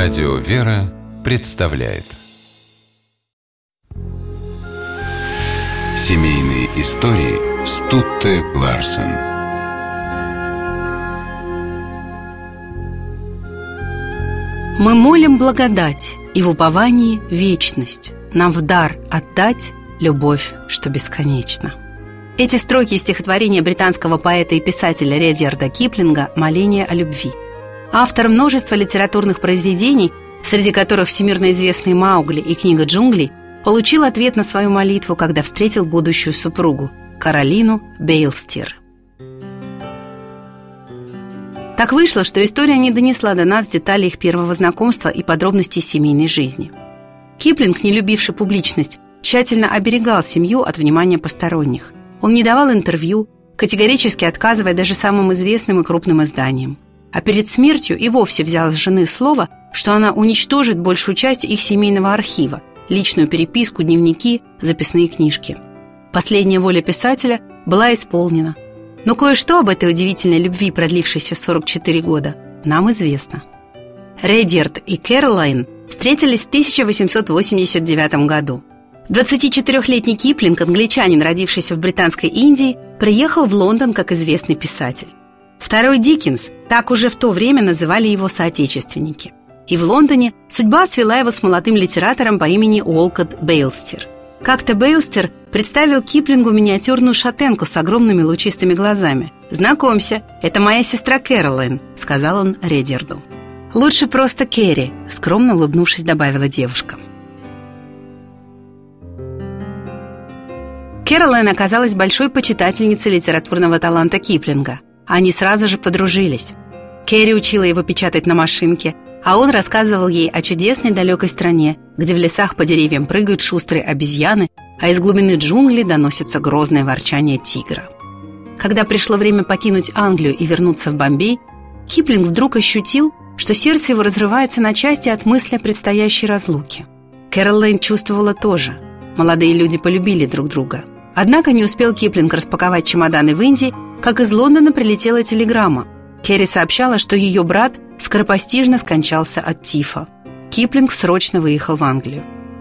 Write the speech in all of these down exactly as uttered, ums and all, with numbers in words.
Радио «Вера» представляет Семейные истории Стутте Ларсен. Мы молим благодать и в уповании вечность, нам в дар отдать любовь, что бесконечна. Эти строки из стихотворения британского поэта и писателя Редьярда Киплинга «Моление о любви». Автор множества литературных произведений, среди которых всемирно известный «Маугли» и «Книга джунглей», получил ответ на свою молитву, когда встретил будущую супругу, Каролину Бейлстир. Так вышло, что история не донесла до нас деталей их первого знакомства и подробностей семейной жизни. Киплинг, не любивший публичность, тщательно оберегал семью от внимания посторонних. Он не давал интервью, категорически отказывая даже самым известным и крупным изданиям. А перед смертью и вовсе взял с жены слово, что она уничтожит большую часть их семейного архива, личную переписку, дневники, записные книжки. Последняя воля писателя была исполнена. Но кое-что об этой удивительной любви, продлившейся сорок четыре года, нам известно. Редьярд и Кэролайн встретились в тысяча восемьсот восемьдесят девятом году. двадцатичетырёхлетний Киплинг, англичанин, родившийся в Британской Индии, приехал в Лондон как известный писатель. Второй Диккенс, так уже в то время называли его соотечественники. И в Лондоне судьба свела его с молодым литератором по имени Олкот Бейлстир. Как-то Бейлстир представил Киплингу миниатюрную шатенку с огромными лучистыми глазами. «Знакомься, это моя сестра Кэролайн», — сказал он Редьярду. «Лучше просто Кэрри», — скромно улыбнувшись, добавила девушка. Кэролайн оказалась большой почитательницей литературного таланта Киплинга. Они сразу же подружились. Кэрри учила его печатать на машинке, а он рассказывал ей о чудесной далекой стране, где в лесах по деревьям прыгают шустрые обезьяны, а из глубины джунглей доносится грозное ворчание тигра. Когда пришло время покинуть Англию и вернуться в Бомбей, Киплинг вдруг ощутил, что сердце его разрывается на части от мысли о предстоящей разлуке. Кэролайн чувствовала то же. Молодые люди полюбили друг друга. Однако не успел Киплинг распаковать чемоданы в Индии, как из Лондона прилетела телеграмма. Кэрри сообщала, что ее брат скоропостижно скончался от тифа. Киплинг срочно выехал в Англию.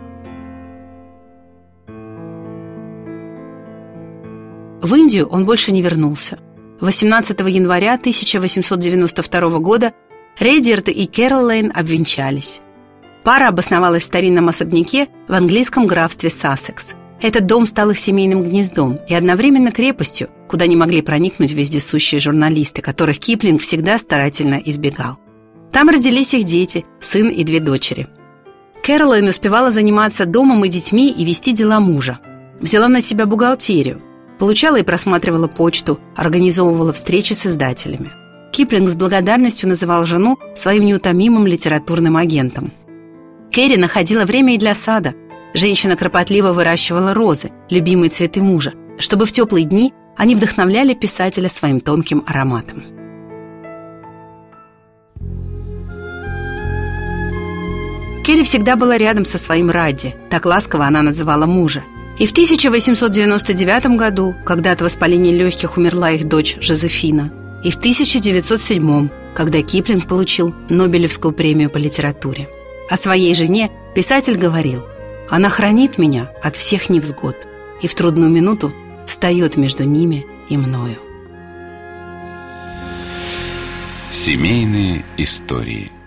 В Индию он больше не вернулся. восемнадцатого января тысяча восемьсот девяносто второго года Редьярд и Кэролайн обвенчались. Пара обосновалась в старинном особняке в английском графстве Сассекс. Этот дом стал их семейным гнездом и одновременно крепостью, куда не могли проникнуть вездесущие журналисты, которых Киплинг всегда старательно избегал. Там родились их дети, сын и две дочери. Кэролайн успевала заниматься домом и детьми и вести дела мужа. Взяла на себя бухгалтерию, получала и просматривала почту, организовывала встречи с издателями. Киплинг с благодарностью называл жену своим неутомимым литературным агентом. Кэрри находила время и для сада. Женщина кропотливо выращивала розы, любимые цветы мужа, чтобы в теплые дни они вдохновляли писателя своим тонким ароматом. Кэрри всегда была рядом со своим Радди, так ласково она называла мужа. И в тысяча восемьсот девяносто девятом году, когда от воспаления легких умерла их дочь Жозефина, и в тысяча девятьсот седьмом, когда Киплинг получил Нобелевскую премию по литературе. О своей жене писатель говорил: «Она хранит меня от всех невзгод и в трудную минуту встает между ними и мною». Семейные истории.